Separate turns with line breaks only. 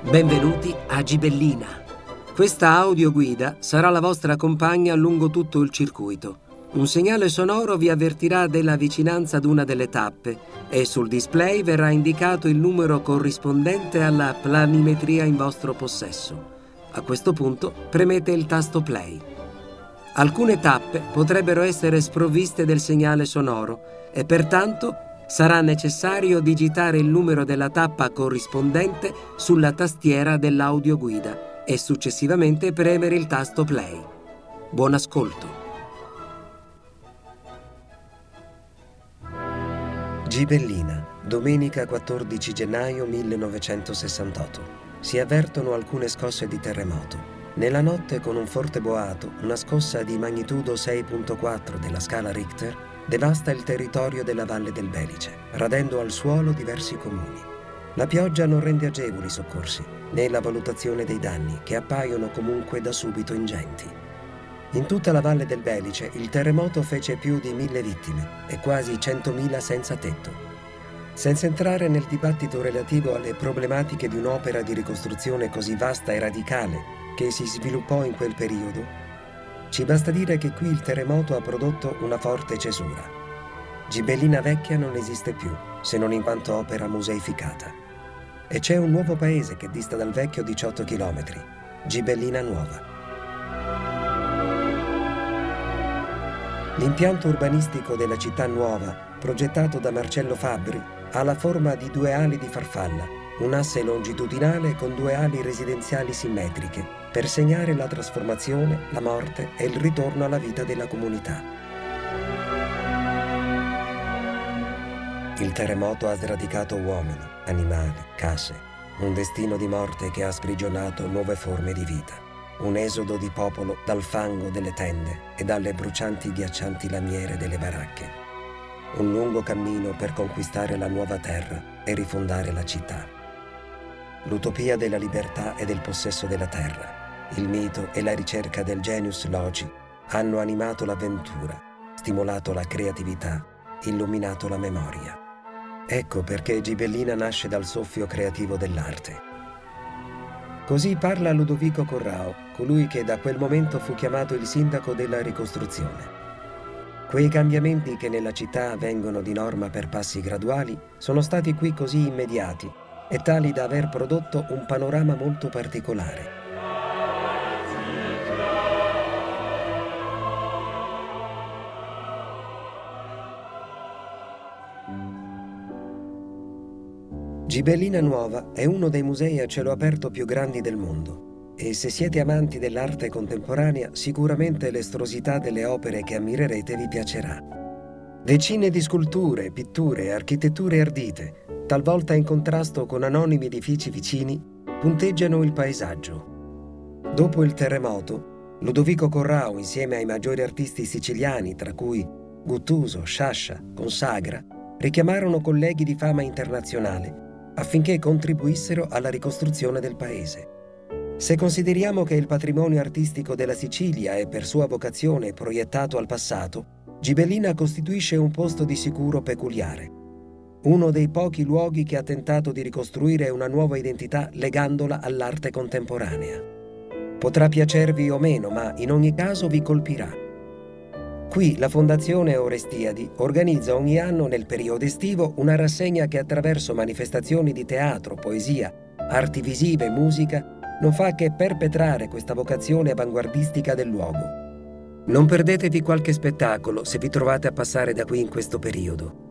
Benvenuti a Gibellina. Questa audioguida sarà la vostra compagna lungo tutto il circuito. Un segnale sonoro vi avvertirà della vicinanza ad una delle tappe e sul display verrà indicato il numero corrispondente alla planimetria in vostro possesso. A questo punto premete il tasto play. Alcune tappe potrebbero essere sprovviste del segnale sonoro e pertanto sarà necessario digitare il numero della tappa corrispondente sulla tastiera dell'audioguida e successivamente premere il tasto play. Buon ascolto.
Gibellina, domenica 14 gennaio 1968. Si avvertono alcune scosse di terremoto. Nella notte, con un forte boato, una scossa di magnitudo 6.4 della scala Richter devasta il territorio della Valle del Belice, radendo al suolo diversi comuni. La pioggia non rende agevoli i soccorsi, né la valutazione dei danni, che appaiono comunque da subito ingenti. In tutta la Valle del Belice il terremoto fece più di 1000 vittime e quasi 100.000 senza tetto. Senza entrare nel dibattito relativo alle problematiche di un'opera di ricostruzione così vasta e radicale che si sviluppò in quel periodo, ci basta dire che qui il terremoto ha prodotto una forte cesura. Gibellina Vecchia non esiste più, se non in quanto opera museificata. E c'è un nuovo paese che dista dal vecchio 18 chilometri, Gibellina Nuova. L'impianto urbanistico della città nuova, progettato da Marcello Fabbri, ha la forma di due ali di farfalla, un asse longitudinale con due ali residenziali simmetriche, per segnare la trasformazione, la morte e il ritorno alla vita della comunità. Il terremoto ha sradicato uomini, animali, case, un destino di morte che ha sprigionato nuove forme di vita, un esodo di popolo dal fango delle tende e dalle brucianti ghiaccianti lamiere delle baracche, un lungo cammino per conquistare la nuova terra e rifondare la città. L'utopia della libertà e del possesso della terra, il mito e la ricerca del genius loci hanno animato l'avventura, stimolato la creatività, illuminato la memoria. Ecco perché Gibellina nasce dal soffio creativo dell'arte. Così parla Ludovico Corrao, colui che da quel momento fu chiamato il sindaco della ricostruzione. Quei cambiamenti che nella città avvengono di norma per passi graduali sono stati qui così immediati e tali da aver prodotto un panorama molto particolare. Gibellina Nuova è uno dei musei a cielo aperto più grandi del mondo e se siete amanti dell'arte contemporanea sicuramente l'estrosità delle opere che ammirerete vi piacerà. Decine di sculture, pitture e architetture ardite, talvolta in contrasto con anonimi edifici vicini, punteggiano il paesaggio. Dopo il terremoto, Ludovico Corrao, insieme ai maggiori artisti siciliani, tra cui Guttuso, Sciascia, Consagra, richiamarono colleghi di fama internazionale affinché contribuissero alla ricostruzione del paese. Se consideriamo che il patrimonio artistico della Sicilia è per sua vocazione proiettato al passato, Gibellina costituisce un posto di sicuro peculiare. Uno dei pochi luoghi che ha tentato di ricostruire una nuova identità legandola all'arte contemporanea. Potrà piacervi o meno, ma in ogni caso vi colpirà. Qui la Fondazione Orestiadi organizza ogni anno nel periodo estivo una rassegna che attraverso manifestazioni di teatro, poesia, arti visive e musica non fa che perpetrare questa vocazione avanguardistica del luogo. Non perdetevi qualche spettacolo se vi trovate a passare da qui in questo periodo.